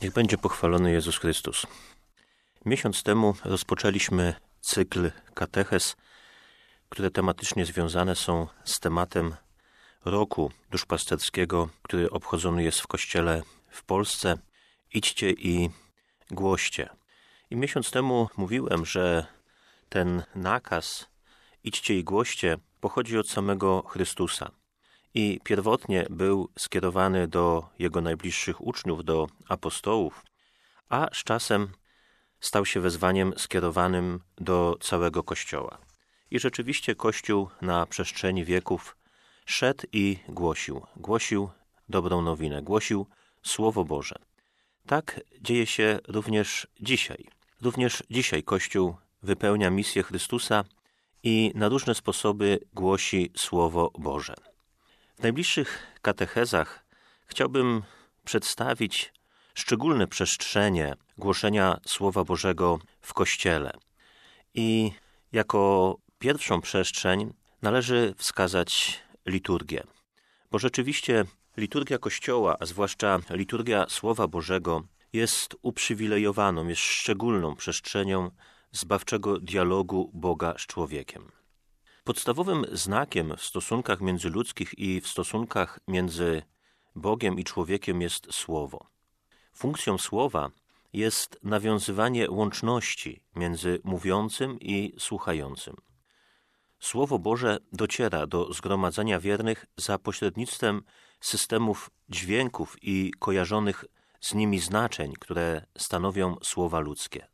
Niech będzie pochwalony Jezus Chrystus. Miesiąc temu rozpoczęliśmy cykl katechez, które tematycznie związane są z tematem roku duszpasterskiego, który obchodzony jest w Kościele w Polsce. Idźcie i głoście. I miesiąc temu mówiłem, że ten nakaz idźcie i głoście pochodzi od samego Chrystusa. I pierwotnie był skierowany do Jego najbliższych uczniów, do apostołów, a z czasem stał się wezwaniem skierowanym do całego Kościoła. I rzeczywiście Kościół na przestrzeni wieków szedł i głosił dobrą nowinę, głosił Słowo Boże. Tak dzieje się również dzisiaj. Również dzisiaj Kościół wypełnia misję Chrystusa i na różne sposoby głosi Słowo Boże. W najbliższych katechezach chciałbym przedstawić szczególne przestrzenie głoszenia Słowa Bożego w Kościele. I jako pierwszą przestrzeń należy wskazać liturgię. Bo rzeczywiście liturgia Kościoła, a zwłaszcza liturgia Słowa Bożego, jest uprzywilejowaną, jest szczególną przestrzenią zbawczego dialogu Boga z człowiekiem. Podstawowym znakiem w stosunkach międzyludzkich i w stosunkach między Bogiem i człowiekiem jest Słowo. Funkcją Słowa jest nawiązywanie łączności między mówiącym i słuchającym. Słowo Boże dociera do zgromadzenia wiernych za pośrednictwem systemów dźwięków i kojarzonych z nimi znaczeń, które stanowią słowa ludzkie.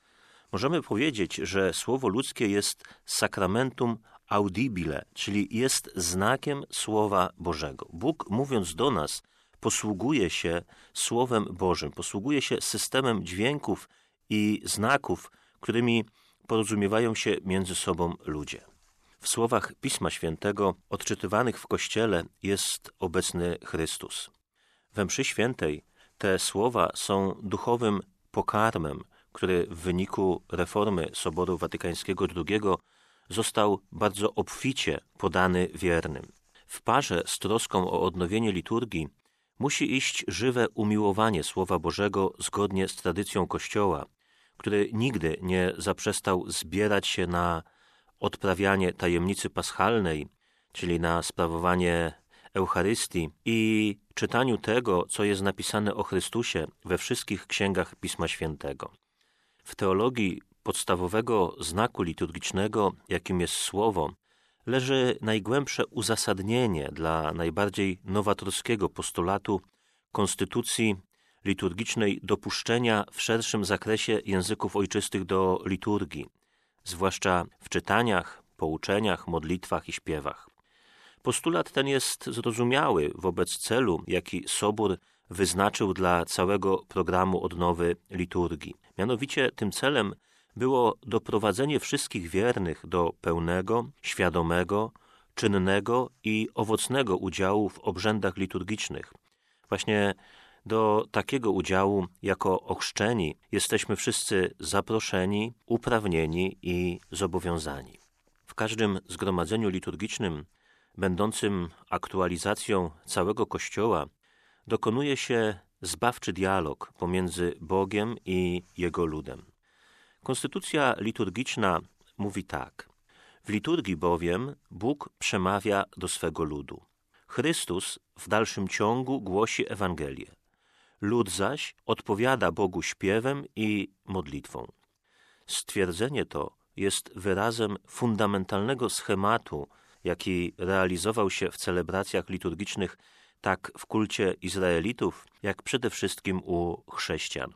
Możemy powiedzieć, że słowo ludzkie jest sacramentum audibile, czyli jest znakiem Słowa Bożego. Bóg, mówiąc do nas, posługuje się Słowem Bożym, posługuje się systemem dźwięków i znaków, którymi porozumiewają się między sobą ludzie. W słowach Pisma Świętego odczytywanych w Kościele jest obecny Chrystus. We mszy świętej te słowa są duchowym pokarmem, który w wyniku reformy Soboru Watykańskiego II został bardzo obficie podany wiernym. W parze z troską o odnowienie liturgii musi iść żywe umiłowanie Słowa Bożego zgodnie z tradycją Kościoła, który nigdy nie zaprzestał zbierać się na odprawianie tajemnicy paschalnej, czyli na sprawowanie Eucharystii i czytaniu tego, co jest napisane o Chrystusie we wszystkich księgach Pisma Świętego. W teologii podstawowego znaku liturgicznego, jakim jest Słowo, leży najgłębsze uzasadnienie dla najbardziej nowatorskiego postulatu konstytucji liturgicznej dopuszczenia w szerszym zakresie języków ojczystych do liturgii, zwłaszcza w czytaniach, pouczeniach, modlitwach i śpiewach. Postulat ten jest zrozumiały wobec celu, jaki Sobór wyznaczył dla całego programu odnowy liturgii. Mianowicie tym celem było doprowadzenie wszystkich wiernych do pełnego, świadomego, czynnego i owocnego udziału w obrzędach liturgicznych. Właśnie do takiego udziału jako ochrzczeni jesteśmy wszyscy zaproszeni, uprawnieni i zobowiązani. W każdym zgromadzeniu liturgicznym, będącym aktualizacją całego Kościoła, dokonuje się zbawczy dialog pomiędzy Bogiem i Jego ludem. Konstytucja liturgiczna mówi tak: w liturgii bowiem Bóg przemawia do swego ludu. Chrystus w dalszym ciągu głosi Ewangelię. Lud zaś odpowiada Bogu śpiewem i modlitwą. Stwierdzenie to jest wyrazem fundamentalnego schematu, jaki realizował się w celebracjach liturgicznych tak w kulcie Izraelitów, jak przede wszystkim u chrześcijan.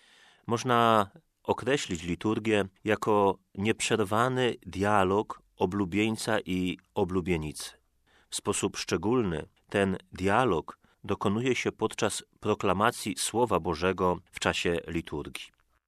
Można określić liturgię jako nieprzerwany dialog oblubieńca i oblubienicy. W sposób szczególny ten dialog dokonuje się podczas proklamacji Słowa Bożego w czasie liturgii.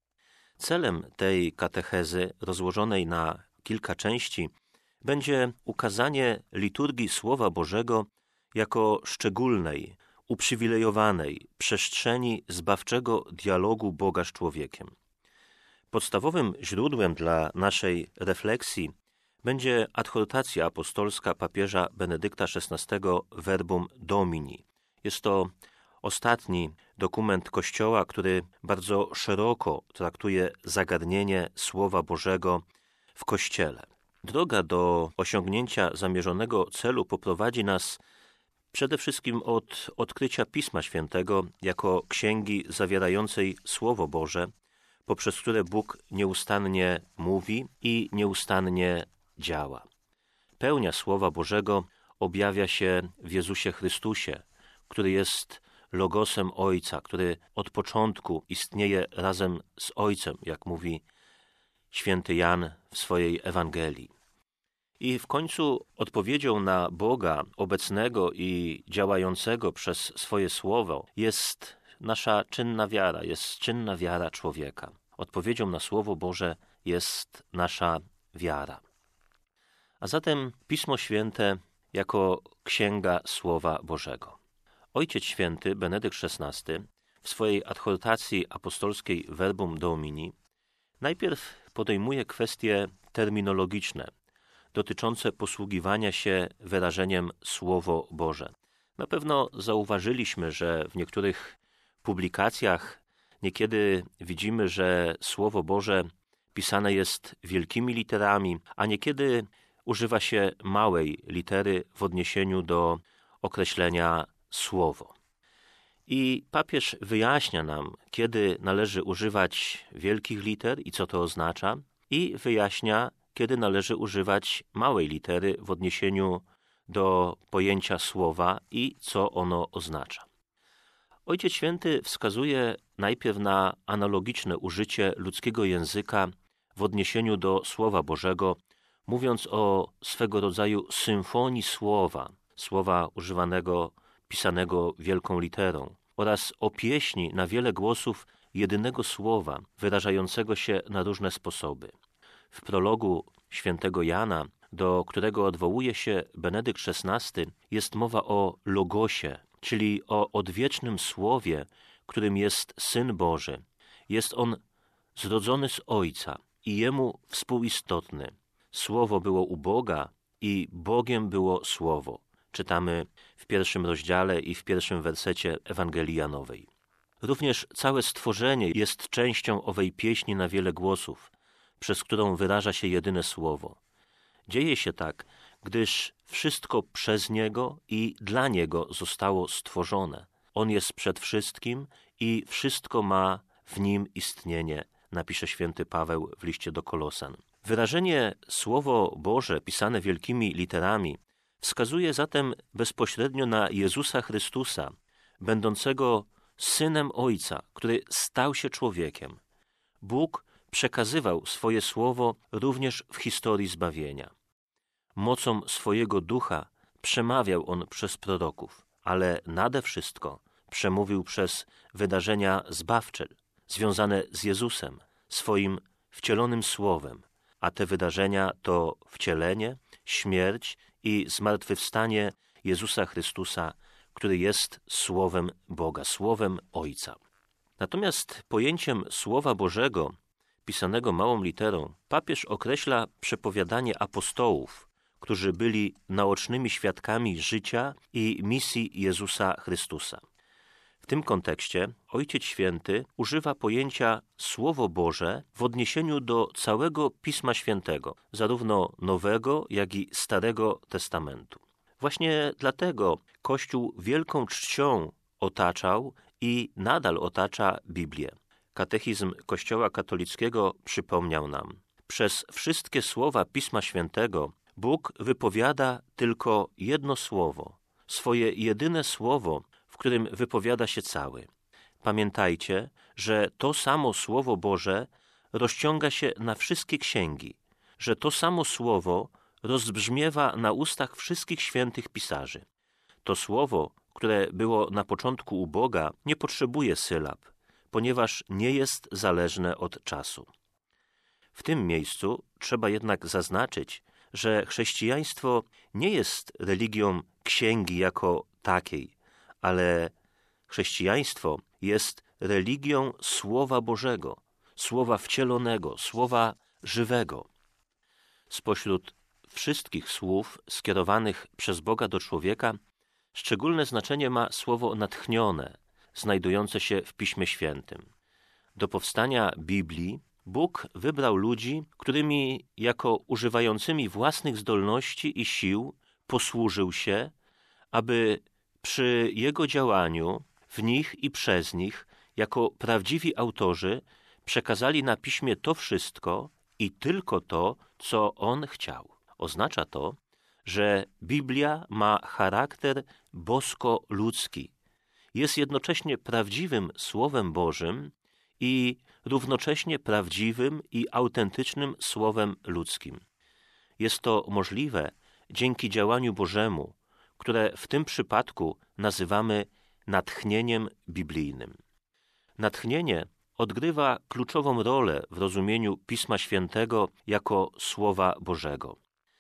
Celem tej katechezy, rozłożonej na kilka części, będzie ukazanie liturgii Słowa Bożego jako szczególnej, uprzywilejowanej przestrzeni zbawczego dialogu Boga z człowiekiem. Podstawowym źródłem dla naszej refleksji będzie adhortacja apostolska papieża Benedykta XVI Verbum Domini. Jest to ostatni dokument Kościoła, który bardzo szeroko traktuje zagadnienie Słowa Bożego w Kościele. Droga do osiągnięcia zamierzonego celu poprowadzi nas przede wszystkim od odkrycia Pisma Świętego jako księgi zawierającej Słowo Boże, poprzez które Bóg nieustannie mówi i nieustannie działa. Pełnia Słowa Bożego objawia się w Jezusie Chrystusie, który jest Logosem Ojca, który od początku istnieje razem z Ojcem, jak mówi święty Jan w swojej Ewangelii. I w końcu odpowiedzią na Boga obecnego i działającego przez swoje Słowo jest nasza czynna wiara, jest czynna wiara człowieka. Odpowiedzią na Słowo Boże jest nasza wiara. A zatem Pismo Święte jako księga Słowa Bożego. Ojciec Święty Benedykt XVI w swojej adhortacji apostolskiej Verbum Domini najpierw podejmuje kwestie terminologiczne dotyczące posługiwania się wyrażeniem Słowo Boże. Na pewno zauważyliśmy, że w niektórych publikacjach niekiedy widzimy, że Słowo Boże pisane jest wielkimi literami, a niekiedy używa się małej litery w odniesieniu do określenia słowo. I papież wyjaśnia nam, kiedy należy używać wielkich liter i co to oznacza, i wyjaśnia, kiedy należy używać małej litery w odniesieniu do pojęcia słowa i co ono oznacza. Ojciec Święty wskazuje najpierw na analogiczne użycie ludzkiego języka w odniesieniu do Słowa Bożego, mówiąc o swego rodzaju symfonii słowa używanego, pisanego wielką literą, oraz o pieśni na wiele głosów jedynego słowa, wyrażającego się na różne sposoby. W prologu świętego Jana, do którego odwołuje się Benedykt XVI, jest mowa o Logosie, czyli o odwiecznym Słowie, którym jest Syn Boży. Jest on zrodzony z Ojca i Jemu współistotny. Słowo było u Boga i Bogiem było Słowo. Czytamy w 1 rozdziale i w 1 wersecie Ewangelii Janowej. Również całe stworzenie jest częścią owej pieśni na wiele głosów, przez którą wyraża się jedyne Słowo. Dzieje się tak, gdyż wszystko przez Niego i dla Niego zostało stworzone. On jest przed wszystkim i wszystko ma w Nim istnienie, napisze święty Paweł w liście do Kolosan. Wyrażenie Słowo Boże pisane wielkimi literami wskazuje zatem bezpośrednio na Jezusa Chrystusa, będącego Synem Ojca, który stał się człowiekiem. Bóg przekazywał swoje Słowo również w historii zbawienia. Mocą swojego Ducha przemawiał On przez proroków, ale nade wszystko przemówił przez wydarzenia zbawcze, związane z Jezusem, swoim wcielonym Słowem, a te wydarzenia to wcielenie, śmierć i zmartwychwstanie Jezusa Chrystusa, który jest Słowem Boga, Słowem Ojca. Natomiast pojęciem Słowa Bożego, pisanego małą literą, papież określa przepowiadanie apostołów, którzy byli naocznymi świadkami życia i misji Jezusa Chrystusa. W tym kontekście Ojciec Święty używa pojęcia Słowo Boże w odniesieniu do całego Pisma Świętego, zarówno Nowego, jak i Starego Testamentu. Właśnie dlatego Kościół wielką czcią otaczał i nadal otacza Biblię. Katechizm Kościoła katolickiego przypomniał nam: przez wszystkie słowa Pisma Świętego Bóg wypowiada tylko jedno słowo, swoje jedyne słowo, w którym wypowiada się cały. Pamiętajcie, że to samo Słowo Boże rozciąga się na wszystkie księgi, że to samo słowo rozbrzmiewa na ustach wszystkich świętych pisarzy. To słowo, które było na początku u Boga, nie potrzebuje sylab, ponieważ nie jest zależne od czasu. W tym miejscu trzeba jednak zaznaczyć, że chrześcijaństwo nie jest religią księgi jako takiej, ale chrześcijaństwo jest religią Słowa Bożego, Słowa wcielonego, Słowa żywego. Spośród wszystkich słów skierowanych przez Boga do człowieka szczególne znaczenie ma słowo natchnione, znajdujące się w Piśmie Świętym. Do powstania Biblii Bóg wybrał ludzi, którymi jako używającymi własnych zdolności i sił posłużył się, aby przy Jego działaniu w nich i przez nich, jako prawdziwi autorzy, przekazali na Piśmie to wszystko i tylko to, co On chciał. Oznacza to, że Biblia ma charakter bosko-ludzki. Jest jednocześnie prawdziwym Słowem Bożym i równocześnie prawdziwym i autentycznym Słowem ludzkim. Jest to możliwe dzięki działaniu Bożemu, które w tym przypadku nazywamy natchnieniem biblijnym. Natchnienie odgrywa kluczową rolę w rozumieniu Pisma Świętego jako Słowa Bożego.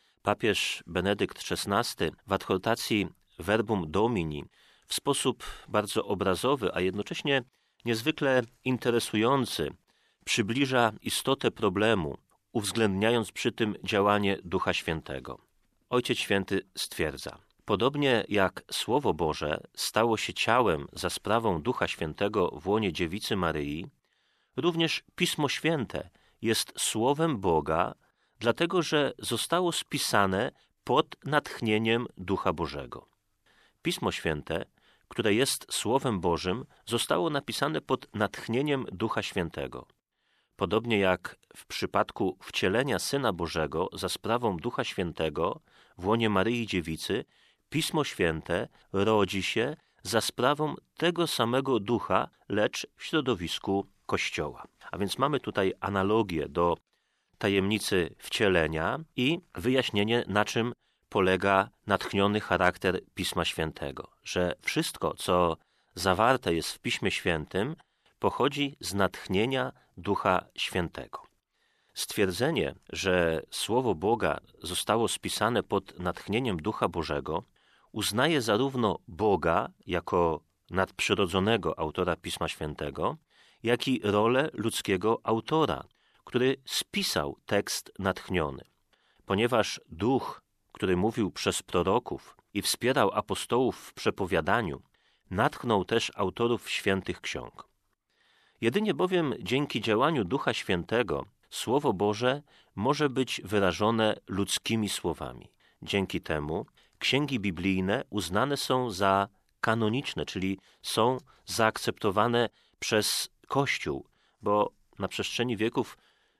Papież Benedykt XVI w adhortacji Verbum Domini w sposób bardzo obrazowy, a jednocześnie niezwykle interesujący przybliża istotę problemu, uwzględniając przy tym działanie Ducha Świętego. Ojciec Święty stwierdza: podobnie jak Słowo Boże stało się ciałem za sprawą Ducha Świętego w łonie Dziewicy Maryi, również Pismo Święte jest Słowem Boga, dlatego że zostało spisane pod natchnieniem Ducha Bożego. Pismo Święte, które jest Słowem Bożym, zostało napisane pod natchnieniem Ducha Świętego. Podobnie jak w przypadku wcielenia Syna Bożego za sprawą Ducha Świętego w łonie Maryi Dziewicy, Pismo Święte rodzi się za sprawą tego samego Ducha, lecz w środowisku Kościoła. A więc mamy tutaj analogię do tajemnicy wcielenia i wyjaśnienie, na czym polega natchniony charakter Pisma Świętego, że wszystko, co zawarte jest w Piśmie Świętym, pochodzi z natchnienia Ducha Świętego. Stwierdzenie, że Słowo Boga zostało spisane pod natchnieniem Ducha Bożego, uznaje zarówno Boga jako nadprzyrodzonego autora Pisma Świętego, jak i rolę ludzkiego autora, który spisał tekst natchniony. Ponieważ Duch, który mówił przez proroków i wspierał apostołów w przepowiadaniu, natchnął też autorów świętych ksiąg. Jedynie bowiem dzięki działaniu Ducha Świętego Słowo Boże może być wyrażone ludzkimi słowami. Dzięki temu księgi biblijne uznane są za kanoniczne, czyli są zaakceptowane przez Kościół, bo na przestrzeni wieków,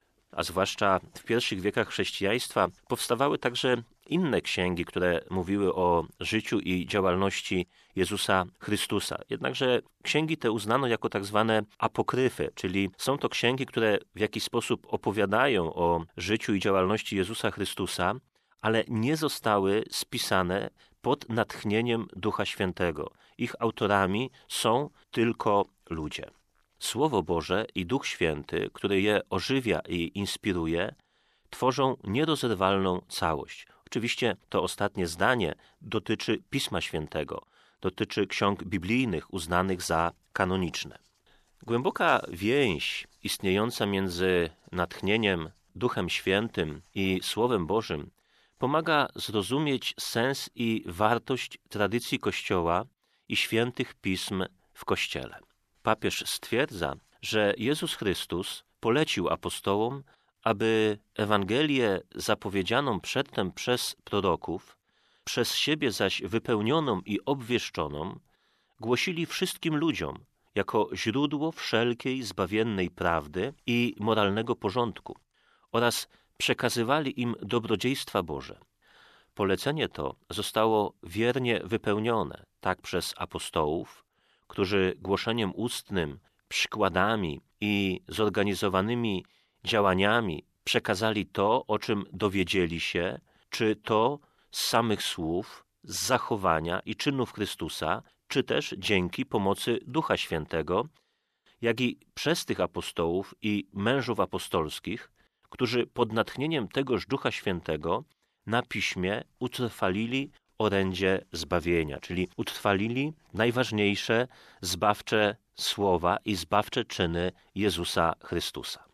a zwłaszcza w pierwszych wiekach chrześcijaństwa, powstawały także inne księgi, które mówiły o życiu i działalności Jezusa Chrystusa. Jednakże księgi te uznano jako tak zwane apokryfy, czyli są to księgi, które w jakiś sposób opowiadają o życiu i działalności Jezusa Chrystusa, ale nie zostały spisane pod natchnieniem Ducha Świętego. Ich autorami są tylko ludzie. Słowo Boże i Duch Święty, który je ożywia i inspiruje, tworzą nierozerwalną całość. Oczywiście to ostatnie zdanie dotyczy Pisma Świętego, dotyczy ksiąg biblijnych uznanych za kanoniczne. Głęboka więź istniejąca między natchnieniem Duchem Świętym i Słowem Bożym pomaga zrozumieć sens i wartość tradycji Kościoła i świętych pism w Kościele. Papież stwierdza, że Jezus Chrystus polecił apostołom, aby Ewangelię zapowiedzianą przedtem przez proroków, przez siebie zaś wypełnioną i obwieszczoną, głosili wszystkim ludziom jako źródło wszelkiej zbawiennej prawdy i moralnego porządku oraz przekazywali im dobrodziejstwa Boże. Polecenie to zostało wiernie wypełnione tak przez apostołów, którzy głoszeniem ustnym, przykładami i zorganizowanymi działaniami przekazali to, o czym dowiedzieli się, czy to z samych słów, z zachowania i czynów Chrystusa, czy też dzięki pomocy Ducha Świętego, jak i przez tych apostołów i mężów apostolskich, którzy pod natchnieniem tegoż Ducha Świętego na Piśmie utrwalili orędzie zbawienia, czyli utrwalili najważniejsze zbawcze słowa i zbawcze czyny Jezusa Chrystusa.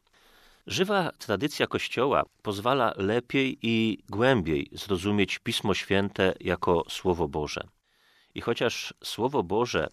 Żywa tradycja Kościoła pozwala lepiej i głębiej zrozumieć Pismo Święte jako Słowo Boże. I chociaż Słowo Boże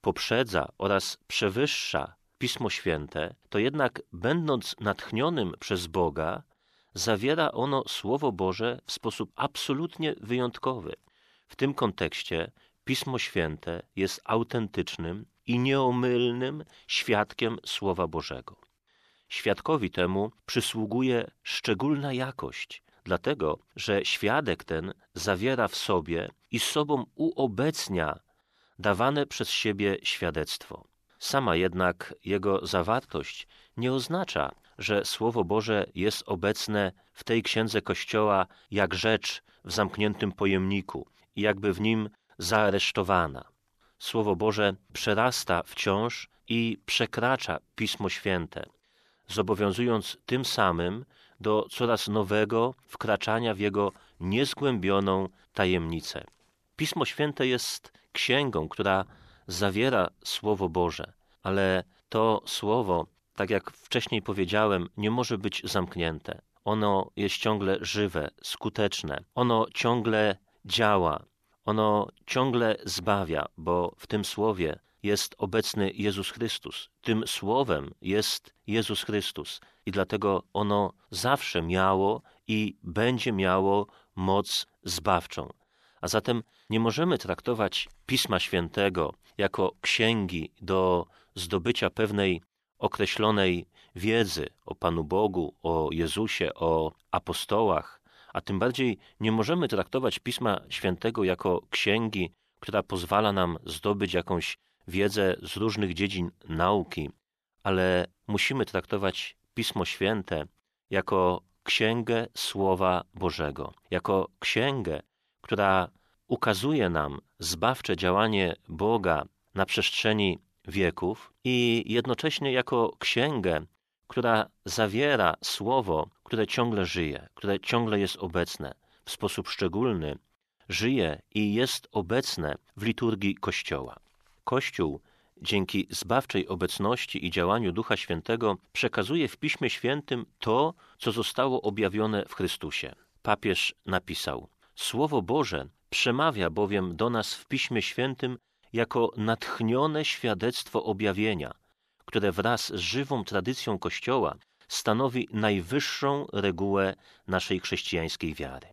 poprzedza oraz przewyższa Pismo Święte, to jednak będąc natchnionym przez Boga, zawiera ono Słowo Boże w sposób absolutnie wyjątkowy. W tym kontekście Pismo Święte jest autentycznym i nieomylnym świadkiem Słowa Bożego. Świadkowi temu przysługuje szczególna jakość, dlatego że świadek ten zawiera w sobie i z sobą uobecnia dawane przez siebie świadectwo. Sama jednak jego zawartość nie oznacza, że Słowo Boże jest obecne w tej księdze Kościoła jak rzecz w zamkniętym pojemniku i jakby w nim zaaresztowana. Słowo Boże przerasta wciąż i przekracza Pismo Święte, zobowiązując tym samym do coraz nowego wkraczania w jego niezgłębioną tajemnicę. Pismo Święte jest księgą, która zawiera Słowo Boże, ale to Słowo, tak jak wcześniej powiedziałem, nie może być zamknięte. Ono jest ciągle żywe, skuteczne. Ono ciągle działa. Ono ciągle zbawia, bo w tym Słowie jest obecny Jezus Chrystus. Tym Słowem jest Jezus Chrystus i dlatego ono zawsze miało i będzie miało moc zbawczą. A zatem nie możemy traktować Pisma Świętego jako księgi do zdobycia pewnej określonej wiedzy o Panu Bogu, o Jezusie, o apostołach, a tym bardziej nie możemy traktować Pisma Świętego jako księgi, która pozwala nam zdobyć jakąś wiedzę z różnych dziedzin nauki, ale musimy traktować Pismo Święte jako księgę Słowa Bożego, jako księgę, która ukazuje nam zbawcze działanie Boga na przestrzeni wieków i jednocześnie jako księgę, która zawiera Słowo, które ciągle żyje, które ciągle jest obecne w sposób szczególny, żyje i jest obecne w liturgii Kościoła. Kościół dzięki zbawczej obecności i działaniu Ducha Świętego przekazuje w Piśmie Świętym to, co zostało objawione w Chrystusie. Papież napisał: Słowo Boże przemawia bowiem do nas w Piśmie Świętym jako natchnione świadectwo objawienia, które wraz z żywą tradycją Kościoła stanowi najwyższą regułę naszej chrześcijańskiej wiary.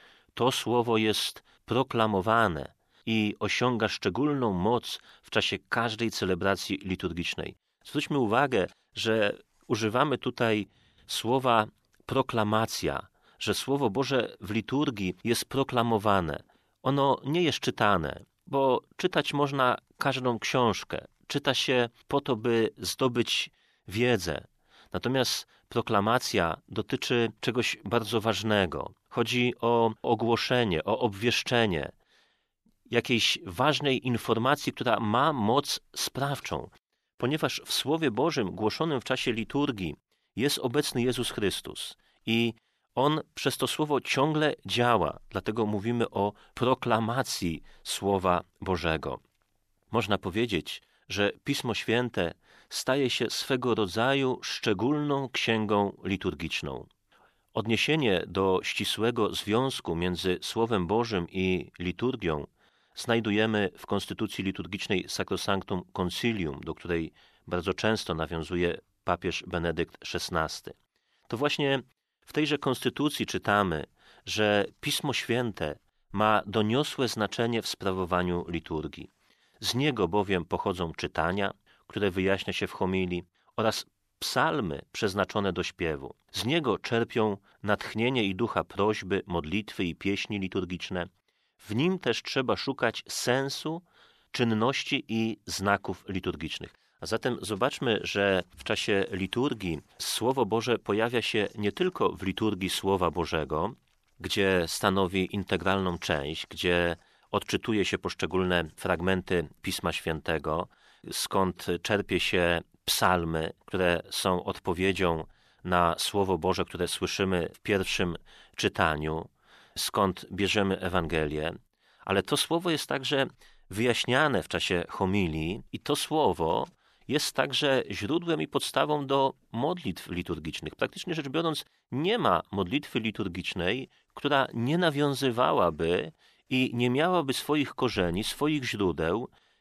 To słowo jest proklamowane i osiąga szczególną moc w czasie każdej celebracji liturgicznej. Zwróćmy uwagę, że używamy tutaj słowa proklamacja, że Słowo Boże w liturgii jest proklamowane. Ono nie jest czytane, bo czytać można każdą książkę. Czyta się po to, by zdobyć wiedzę. Natomiast proklamacja dotyczy czegoś bardzo ważnego. Chodzi o ogłoszenie, o obwieszczenie jakiejś ważnej informacji, która ma moc sprawczą. Ponieważ w Słowie Bożym głoszonym w czasie liturgii jest obecny Jezus Chrystus i On przez to Słowo ciągle działa. Dlatego mówimy o proklamacji Słowa Bożego. Można powiedzieć, że Pismo Święte staje się swego rodzaju szczególną księgą liturgiczną. Odniesienie do ścisłego związku między Słowem Bożym i liturgią znajdujemy w konstytucji liturgicznej Sacrosanctum Concilium, do której bardzo często nawiązuje papież Benedykt XVI. To właśnie w tejże konstytucji czytamy, że Pismo Święte ma doniosłe znaczenie w sprawowaniu liturgii. Z niego bowiem pochodzą czytania, które wyjaśnia się w homilii, oraz psalmy przeznaczone do śpiewu. Z niego czerpią natchnienie i ducha prośby, modlitwy i pieśni liturgiczne. W nim też trzeba szukać sensu, czynności i znaków liturgicznych. A zatem zobaczmy, że w czasie liturgii Słowo Boże pojawia się nie tylko w liturgii Słowa Bożego, gdzie stanowi integralną część, gdzie odczytuje się poszczególne fragmenty Pisma Świętego, skąd czerpie się psalmy, które są odpowiedzią na Słowo Boże, które słyszymy w pierwszym czytaniu, skąd bierzemy Ewangelię, ale to Słowo jest także wyjaśniane w czasie homilii i to Słowo jest także źródłem i podstawą do modlitw liturgicznych. Praktycznie rzecz biorąc, nie ma modlitwy liturgicznej, która nie nawiązywałaby i nie miałaby swoich korzeni, swoich źródeł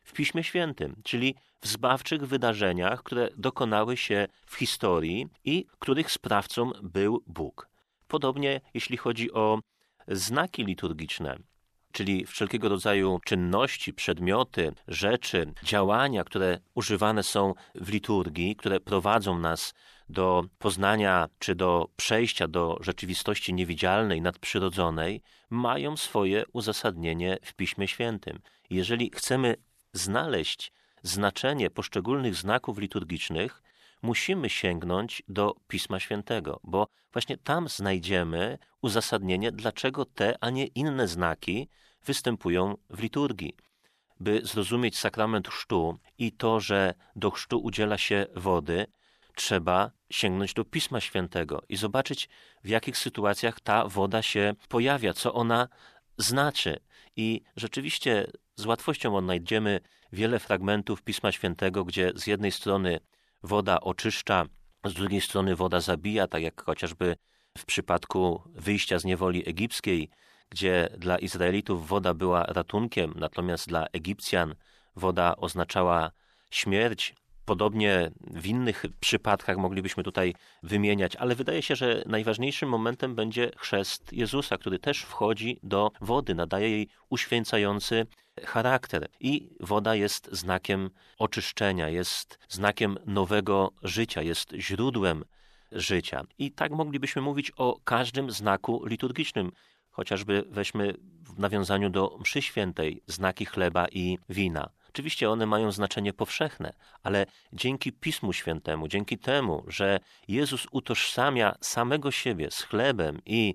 w Piśmie Świętym, czyli w zbawczych wydarzeniach, które dokonały się w historii i których sprawcą był Bóg. Podobnie jeśli chodzi o znaki liturgiczne, czyli wszelkiego rodzaju czynności, przedmioty, rzeczy, działania, które używane są w liturgii, które prowadzą nas do poznania czy do przejścia do rzeczywistości niewidzialnej, nadprzyrodzonej, mają swoje uzasadnienie w Piśmie Świętym. Jeżeli chcemy znaleźć znaczenie poszczególnych znaków liturgicznych, musimy sięgnąć do Pisma Świętego, bo właśnie tam znajdziemy uzasadnienie, dlaczego te, a nie inne znaki występują w liturgii. By zrozumieć sakrament chrztu i to, że do chrztu udziela się wody, trzeba sięgnąć do Pisma Świętego i zobaczyć, w jakich sytuacjach ta woda się pojawia, co ona znaczy. I rzeczywiście z łatwością odnajdziemy wiele fragmentów Pisma Świętego, gdzie z jednej strony woda oczyszcza, z drugiej strony woda zabija, tak jak chociażby w przypadku wyjścia z niewoli egipskiej, gdzie dla Izraelitów woda była ratunkiem, natomiast dla Egipcjan woda oznaczała śmierć. Podobnie w innych przypadkach moglibyśmy tutaj wymieniać, ale wydaje się, że najważniejszym momentem będzie chrzest Jezusa, który też wchodzi do wody, nadaje jej uświęcający charakter. I woda jest znakiem oczyszczenia, jest znakiem nowego życia, jest źródłem życia. I tak moglibyśmy mówić o każdym znaku liturgicznym. Chociażby weźmy w nawiązaniu do mszy świętej znaki chleba i wina. Oczywiście one mają znaczenie powszechne, ale dzięki Pismu Świętemu, dzięki temu, że Jezus utożsamia samego siebie z chlebem i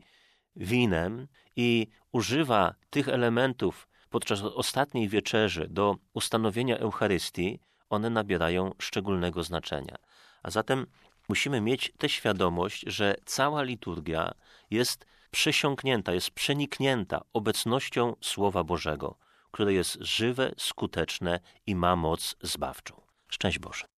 winem i używa tych elementów podczas ostatniej wieczerzy do ustanowienia Eucharystii, one nabierają szczególnego znaczenia. A zatem musimy mieć tę świadomość, że cała liturgia jest przesiąknięta, jest przeniknięta obecnością Słowa Bożego, które jest żywe, skuteczne i ma moc zbawczą. Szczęść Boże.